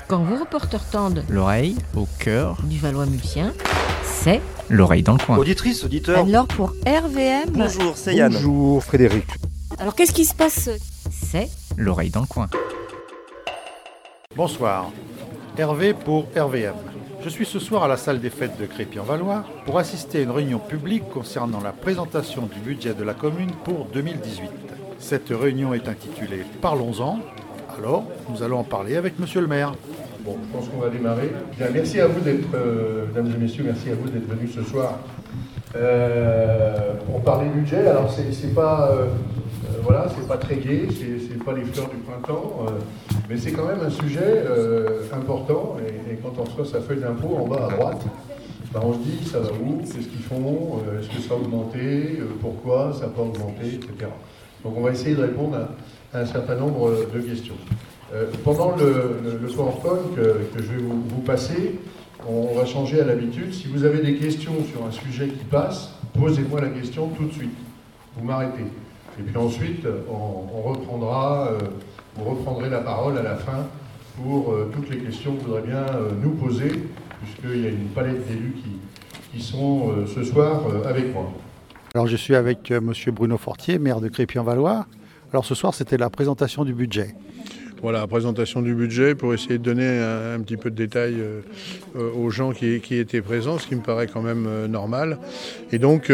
Quand vos reporters tendent L'oreille au cœur du Valois-Mulsien, c'est l'oreille dans le coin. Auditrice, auditeur. Alors pour RVM, Bonjour, c'est Yann. Bonjour Frédéric. alors qu'est-ce qui se passe? c'est L'oreille dans le coin. Bonsoir. Hervé pour RVM. Je suis ce soir à la salle des fêtes de Crépy-en-Valois pour assister à une réunion publique concernant la présentation du budget de la commune pour 2018. Cette réunion est intitulée « Parlons-en ». Alors, nous allons en parler avec monsieur le maire. Bon, je pense qu'on va démarrer. Bien, merci à vous d'être, mesdames et messieurs, merci à vous d'être venus ce soir pour parler budget. Alors, c'est pas, voilà, c'est pas très gai, c'est pas les fleurs du printemps, mais c'est quand même un sujet important. Et quand on reçoit sa feuille d'impôt en bas à droite, ben on se dit ça va où, qu'est-ce qu'ils font, est-ce que ça a augmenté, pourquoi ça n'a pas augmenté, etc. Donc, on va essayer de répondre à un certain nombre de questions. Pendant le PowerPoint que je vais vous passer, on va changer à l'habitude. Si vous avez des questions sur un sujet qui passe, posez-moi la question tout de suite. Vous m'arrêtez. Et puis ensuite, on reprendra, vous reprendrez la parole à la fin pour toutes les questions que vous voudrez bien nous poser, puisqu'il y a une palette d'élus qui sont ce soir avec moi. Alors, je suis avec monsieur Bruno Fortier, maire de Crépy-en-Valois. Alors, ce soir, c'était la présentation du budget. Voilà, la présentation du budget pour essayer de donner un petit peu de détails aux gens qui étaient présents, ce qui me paraît quand même normal. Et donc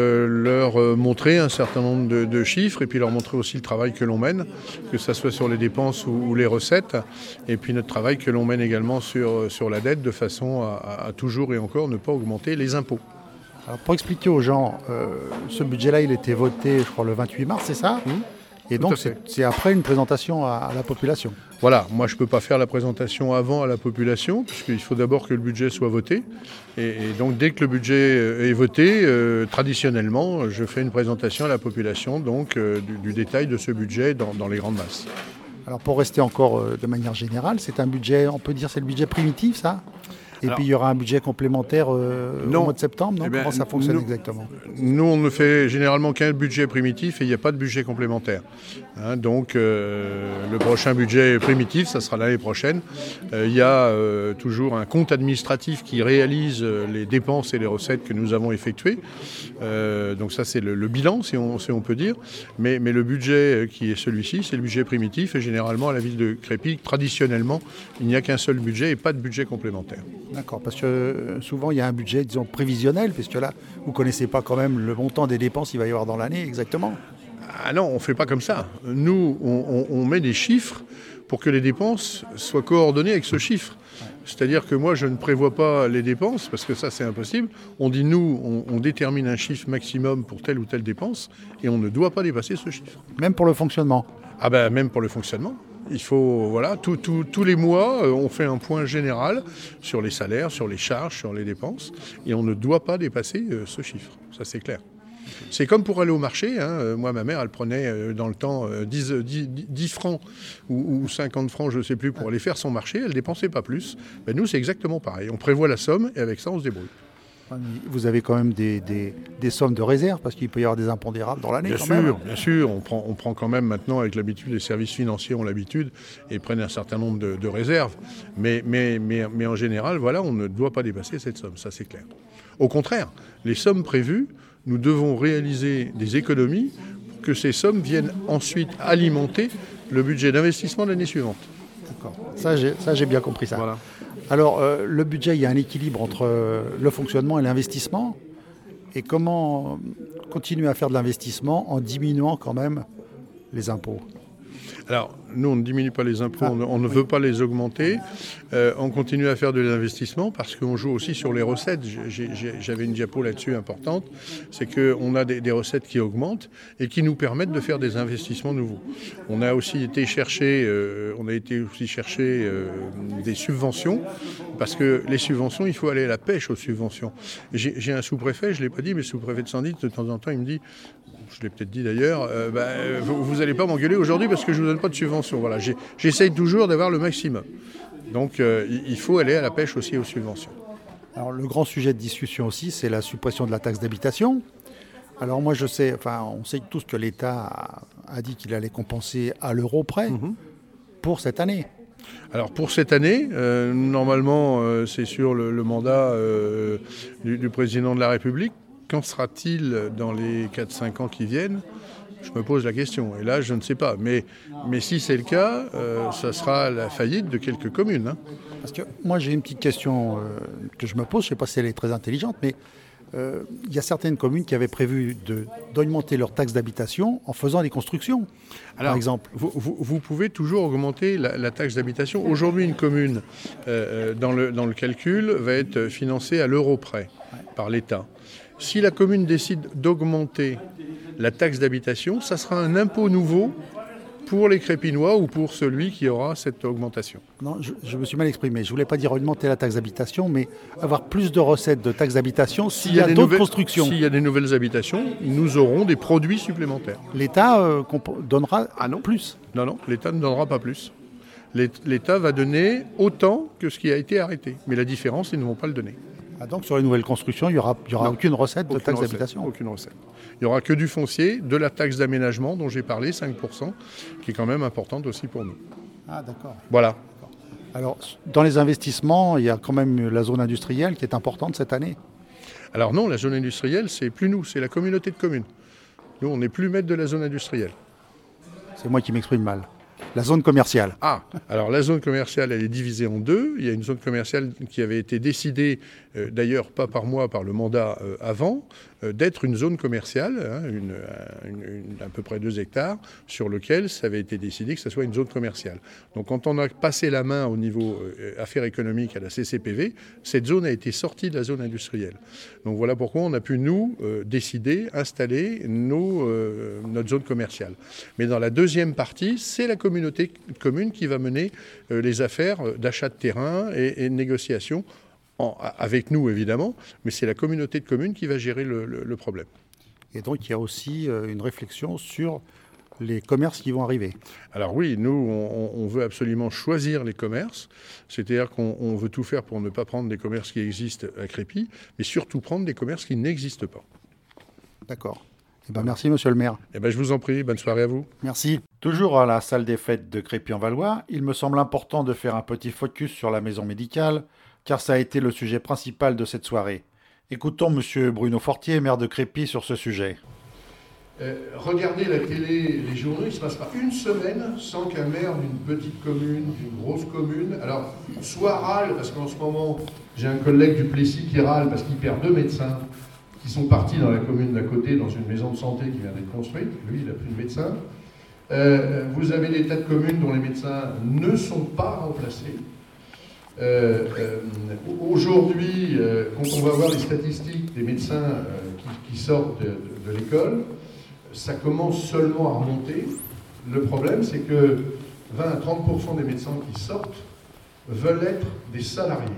leur montrer un certain nombre de chiffres et puis leur montrer aussi le travail que l'on mène, que ce soit sur les dépenses ou les recettes, et puis notre travail que l'on mène également sur la dette de façon à toujours et encore ne pas augmenter les impôts. Alors, pour expliquer aux gens, ce budget-là, il était voté, je crois, le 28 mars, c'est ça ? Et donc, c'est après une présentation à la population. Voilà, moi je ne peux pas faire la présentation avant à la population, puisqu'il faut d'abord que le budget soit voté. Et donc dès que le budget est voté, traditionnellement, je fais une présentation à la population donc, du détail de ce budget dans les grandes masses. Alors pour rester encore de manière générale, c'est un budget, on peut dire c'est le budget primitif, ça ? Et puis il y aura un budget complémentaire au mois de septembre, non ? Eh bien, comment ça fonctionne exactement ? Nous, on ne fait généralement qu'un budget primitif et il n'y a pas de budget complémentaire. Donc le prochain budget primitif, ça sera l'année prochaine. Il y a toujours un compte administratif qui réalise les dépenses et les recettes que nous avons effectuées. Donc ça, c'est le bilan, si on peut dire. Mais le budget qui est celui-ci, c'est le budget primitif. Et généralement, à la ville de Crépy, traditionnellement, il n'y a qu'un seul budget et pas de budget complémentaire. D'accord, parce que souvent il y a un budget, disons, prévisionnel, puisque là, vous ne connaissez pas quand même le montant des dépenses qu'il va y avoir dans l'année exactement. Ah non, on ne fait pas comme ça. Nous, on met des chiffres pour que les dépenses soient coordonnées avec ce chiffre. C'est-à-dire que moi, je ne prévois pas les dépenses, parce que ça, c'est impossible. On dit, nous, on détermine un chiffre maximum pour telle ou telle dépense, et on ne doit pas dépasser ce chiffre. Même pour le fonctionnement ? Ah ben, même pour le fonctionnement. Il faut, voilà, tous les mois, on fait un point général sur les salaires, sur les charges, sur les dépenses, et on ne doit pas dépasser ce chiffre. Ça, c'est clair. C'est comme pour aller au marché. Moi, ma mère, elle prenait dans le temps 10 francs ou 50 francs, je ne sais plus, pour aller faire son marché. Elle ne dépensait pas plus. Ben, nous, c'est exactement pareil. On prévoit la somme et avec ça, on se débrouille. Vous avez quand même des sommes de réserve, parce qu'il peut y avoir des impondérables dans l'année. Bien sûr. On prend quand même maintenant, avec l'habitude, les services financiers ont l'habitude et prennent un certain nombre de réserves. Mais en général, voilà, on ne doit pas dépasser cette somme, ça c'est clair. Au contraire, les sommes prévues, nous devons réaliser des économies pour que ces sommes viennent ensuite alimenter le budget d'investissement de l'année suivante. D'accord. Ça, j'ai bien compris ça. Voilà. Alors, le budget, il y a un équilibre entre le fonctionnement et l'investissement. Et comment continuer à faire de l'investissement en diminuant quand même les impôts ? Alors, nous, on ne diminue pas les impôts, on ne veut pas les augmenter. On continue à faire de l'investissement parce qu'on joue aussi sur les recettes. J'avais une diapo là-dessus importante. C'est qu'on a des recettes qui augmentent et qui nous permettent de faire des investissements nouveaux. On a aussi été chercher, des subventions parce que les subventions, il faut aller à la pêche aux subventions. J'ai un sous-préfet, je ne l'ai pas dit, mais le sous-préfet de Sandy, de temps en temps, il me dit... Je l'ai peut-être dit d'ailleurs, vous n'allez pas m'engueuler aujourd'hui parce que je ne vous donne pas de subvention. Voilà, j'essaye toujours d'avoir le maximum. Donc il faut aller à la pêche aussi aux subventions. Alors le grand sujet de discussion aussi, c'est la suppression de la taxe d'habitation. Alors moi on sait tous que l'État a dit qu'il allait compenser à l'euro près pour cette année. Alors pour cette année, normalement c'est sur le mandat du président de la République. Qu'en sera-t-il dans les 4-5 ans qui viennent ? Je me pose la question. Et là, je ne sais pas. Mais si c'est le cas, ça sera la faillite de quelques communes. Hein. Parce que moi, j'ai une petite question que je me pose. Je ne sais pas si elle est très intelligente, mais il y a certaines communes qui avaient prévu d'augmenter leur taxe d'habitation en faisant des constructions, Alors, par exemple. Vous pouvez toujours augmenter la taxe d'habitation. Aujourd'hui, une commune, dans le calcul, va être financée à l'euro près par l'État. Si la commune décide d'augmenter la taxe d'habitation, ça sera un impôt nouveau pour les Crépinois ou pour celui qui aura cette augmentation. Non, je me suis mal exprimé. Je ne voulais pas dire augmenter la taxe d'habitation, mais avoir plus de recettes de taxe d'habitation s'il y a d'autres constructions. S'il y a des nouvelles habitations, nous aurons des produits supplémentaires. L'État donnera plus. Non, l'État ne donnera pas plus. L'État va donner autant que ce qui a été arrêté. Mais la différence, ils ne vont pas le donner. Ah, donc sur les nouvelles constructions, il n'y aura aucune recette de taxe d'habitation. Aucune recette. Il n'y aura que du foncier, de la taxe d'aménagement dont j'ai parlé, 5%, qui est quand même importante aussi pour nous. Ah d'accord. Voilà. Alors dans les investissements, il y a quand même la zone industrielle qui est importante cette année. Alors non, la zone industrielle, c'est plus nous, c'est la communauté de communes. Nous, on n'est plus maître de la zone industrielle. C'est moi qui m'exprime mal. La zone commerciale. Ah, alors la zone commerciale, elle est divisée en deux. Il y a une zone commerciale qui avait été décidée, d'ailleurs pas par moi, par le mandat avant, d'être une zone commerciale, à peu près 2 hectares, sur lequel ça avait été décidé que ce soit une zone commerciale. Donc quand on a passé la main au niveau affaires économiques à la CCPV, cette zone a été sortie de la zone industrielle. Donc voilà pourquoi on a pu, nous, décider, installer notre zone commerciale. Mais dans la deuxième partie, c'est la communauté commune qui va mener les affaires d'achat de terrain et de négociation, avec nous évidemment, mais c'est la communauté de communes qui va gérer le problème. Et donc il y a aussi une réflexion sur les commerces qui vont arriver. Alors oui, nous, on veut absolument choisir les commerces, c'est-à-dire qu'on veut tout faire pour ne pas prendre des commerces qui existent à Crépy, mais surtout prendre des commerces qui n'existent pas. D'accord. Eh ben, merci, monsieur le maire. Eh ben, je vous en prie, bonne soirée à vous. Merci. Toujours à la salle des fêtes de Crépy-en-Valois, il me semble important de faire un petit focus sur la maison médicale, car ça a été le sujet principal de cette soirée. Écoutons monsieur Bruno Fortier, maire de Crépy, sur ce sujet. Regardez la télé, les journaux, il ne se passe pas une semaine sans qu'un maire d'une petite commune, d'une grosse commune, alors soit râle, parce qu'en ce moment, j'ai un collègue du Plessis qui râle parce qu'il perd 2 médecins qui sont partis dans la commune d'à côté, dans une maison de santé qui vient d'être construite. Lui, il n'a plus de médecin. Vous avez des tas de communes dont les médecins ne sont pas remplacés. Aujourd'hui, quand on va voir les statistiques des médecins qui sortent de l'école, ça commence seulement à remonter. Le problème, c'est que 20 à 30% des médecins qui sortent veulent être des salariés.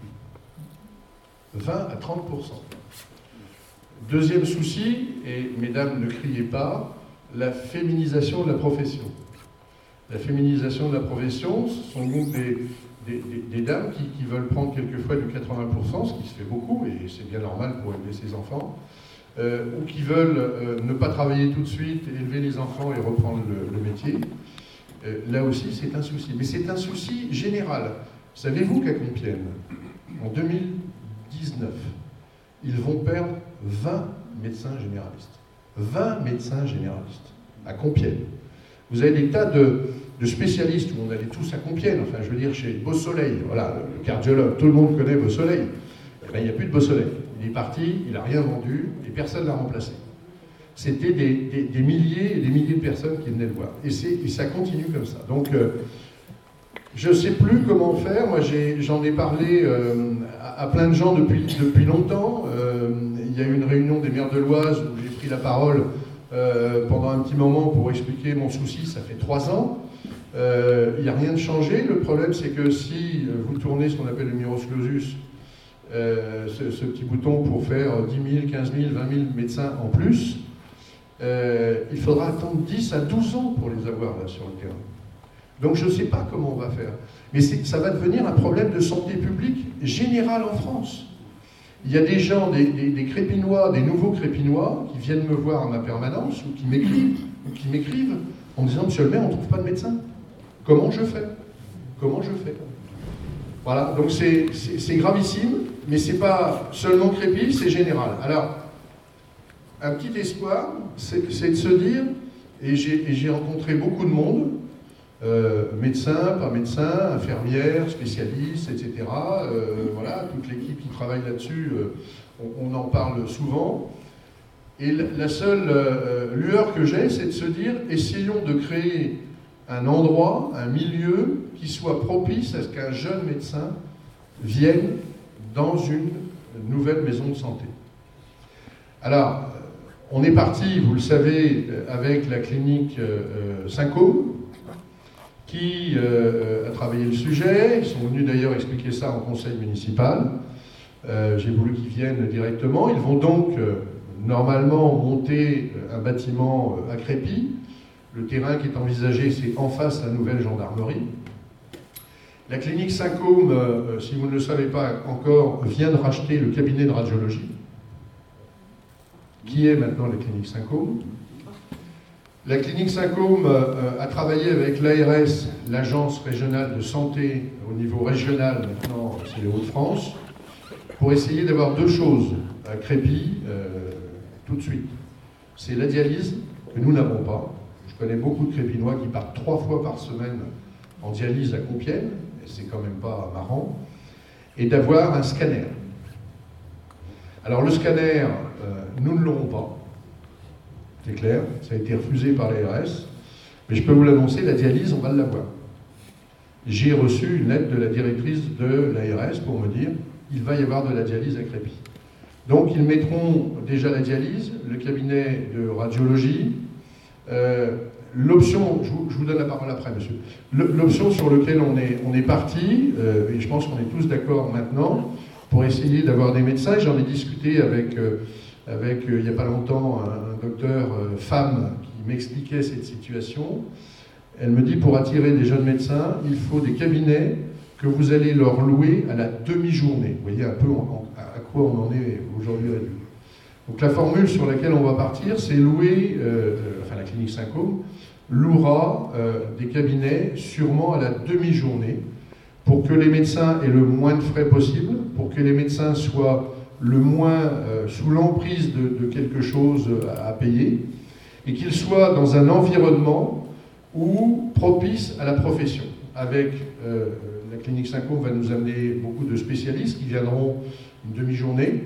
20 à 30%. Deuxième souci, et mesdames ne criez pas, la féminisation de la profession. La féminisation de la profession, ce sont donc des dames qui veulent prendre quelquefois du 80%, ce qui se fait beaucoup, et c'est bien normal pour élever ses enfants, ou qui veulent ne pas travailler tout de suite, élever les enfants et reprendre le métier. Là aussi, c'est un souci. Mais c'est un souci général. Savez-vous qu'à Compiègne, en 2019, ils vont perdre 20 médecins généralistes. 20 médecins généralistes à Compiègne. Vous avez des tas de spécialistes où on allait tous à Compiègne, enfin je veux dire chez Beausoleil, voilà, le cardiologue, tout le monde connaît Beausoleil. Eh bien, il n'y a plus de Beausoleil. Il est parti, il n'a rien vendu et personne ne l'a remplacé. C'était des milliers et des milliers de personnes qui venaient le voir. Et ça continue comme ça. Donc, je ne sais plus comment faire. Moi, j'en ai parlé à plein de gens depuis longtemps. Il y a eu une réunion des maires de l'Oise où j'ai pris la parole pendant un petit moment pour expliquer mon souci. Ça fait 3 ans. Il n'y a rien de changé. Le problème, c'est que si vous tournez ce qu'on appelle le numerus clausus, ce petit bouton pour faire 10 000, 15 000, 20 000 médecins en plus, il faudra attendre 10 à 12 ans pour les avoir là sur le terrain. Donc je ne sais pas comment on va faire. Mais ça va devenir un problème de santé publique général en France. Il y a des gens, des Crépinois, des nouveaux Crépinois, qui viennent me voir à ma permanence, ou qui m'écrivent en me disant « Monsieur le maire, on ne trouve pas de médecin. Comment je fais ?» Comment je fais? Voilà, donc c'est gravissime, mais c'est pas seulement Crépy, c'est général. Alors, un petit espoir, c'est de se dire, et j'ai rencontré beaucoup de monde, médecins, pas médecins, infirmières, spécialistes, etc. Voilà, toute l'équipe qui travaille là-dessus, on en parle souvent. Et la seule lueur que j'ai, c'est de se dire, essayons de créer un endroit, un milieu qui soit propice à ce qu'un jeune médecin vienne dans une nouvelle maison de santé. Alors, on est parti, vous le savez, avec la clinique Saint-Côme, qui a travaillé le sujet. Ils sont venus d'ailleurs expliquer ça en conseil municipal. J'ai voulu qu'ils viennent directement. Ils vont donc normalement monter un bâtiment à Crépy. Le terrain qui est envisagé, c'est en face de la nouvelle gendarmerie. La clinique Saint-Côme, si vous ne le savez pas encore, vient de racheter le cabinet de radiologie, qui est maintenant la clinique Saint-Côme. La clinique Saint-Côme a travaillé avec l'ARS, l'Agence régionale de santé, au niveau régional, maintenant c'est les Hauts-de-France, pour essayer d'avoir deux choses à Crépy tout de suite. C'est la dialyse, que nous n'avons pas. Je connais beaucoup de Crépinois qui partent 3 fois par semaine en dialyse à Compiègne, et c'est quand même pas marrant, et d'avoir un scanner. Alors le scanner, nous ne l'aurons pas, c'est clair, ça a été refusé par l'ARS, mais je peux vous l'annoncer, la dialyse, on va l'avoir. J'ai reçu une lettre de la directrice de l'ARS pour me dire il va y avoir de la dialyse à Crépy. Donc ils mettront déjà la dialyse, le cabinet de radiologie, l'option, je vous donne la parole après, monsieur. L'option sur laquelle on est parti, et je pense qu'on est tous d'accord maintenant, pour essayer d'avoir des médecins. J'en ai discuté avec il n'y a pas longtemps, un docteur femme qui m'expliquait cette situation. Elle me dit, pour attirer des jeunes médecins, il faut des cabinets que vous allez leur louer à la demi-journée. Vous voyez un peu à quoi on en est aujourd'hui réduit. Donc la formule sur laquelle on va partir, c'est louer, la clinique Saint-Côme louera des cabinets sûrement à la demi-journée pour que les médecins aient le moins de frais possible, pour que les médecins soient le moins sous l'emprise de quelque chose à payer, et qu'ils soient dans un environnement propice à la profession. Avec la clinique Saint-Côme va nous amener beaucoup de spécialistes qui viendront une demi-journée,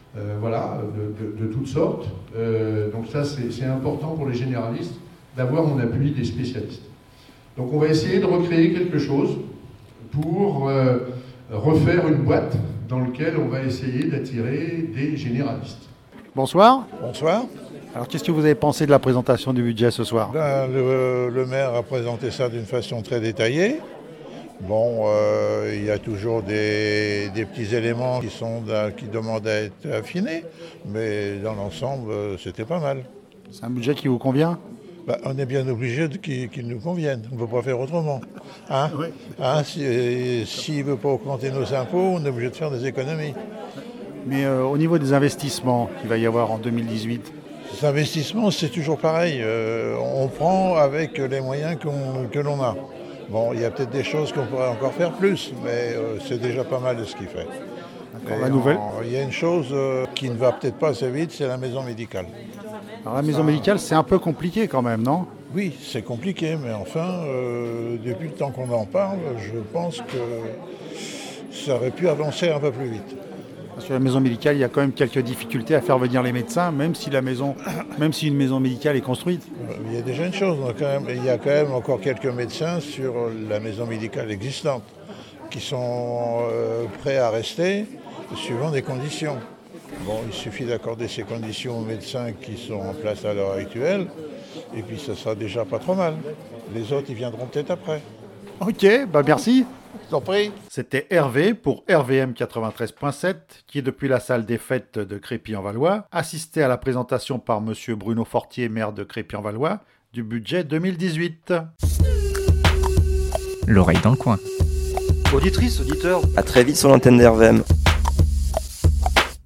de toutes sortes. Donc ça, c'est important pour les généralistes d'avoir en appui des spécialistes. Donc on va essayer de recréer quelque chose pour refaire une boîte dans laquelle on va essayer d'attirer des généralistes. Bonsoir. Bonsoir. Alors qu'est-ce que vous avez pensé de la présentation du budget ce soir? Le maire a présenté ça d'une façon très détaillée. Bon, il y a toujours des petits éléments qui demandent à être affinés, mais dans l'ensemble, c'était pas mal. C'est un budget qui vous convient? On est bien obligé qu'il nous convienne, on ne peut pas faire autrement. Hein? Oui. Hein, s'il ne veut pas augmenter nos impôts, on est obligé de faire des économies. Mais au niveau des investissements qu'il va y avoir en 2018? Les investissements, c'est toujours pareil. On prend avec les moyens que l'on a. Bon, il y a peut-être des choses qu'on pourrait encore faire plus, mais c'est déjà pas mal de ce qu'il fait. Il y a une chose qui ne va peut-être pas assez vite, c'est la maison médicale. Alors la maison médicale, c'est un peu compliqué quand même, non? Oui, c'est compliqué, mais enfin, depuis le temps qu'on en parle, je pense que ça aurait pu avancer un peu plus vite. Sur la maison médicale, il y a quand même quelques difficultés à faire venir les médecins, même si une maison médicale est construite. Il y a déjà une chose, il y a quand même encore quelques médecins sur la maison médicale existante qui sont prêts à rester suivant des conditions. Bon, il suffit d'accorder ces conditions aux médecins qui sont en place à l'heure actuelle, et puis ça sera déjà pas trop mal. Les autres, ils viendront peut-être après. Ok, merci. Je t'en prie. C'était Hervé pour RVM 93.7, qui depuis la salle des fêtes de Crépy-en-Valois, assisté à la présentation par monsieur Bruno Fortier, maire de Crépy-en-Valois, du budget 2018. L'oreille dans le coin. Auditrice, auditeur, à très vite sur l'antenne d'RVM.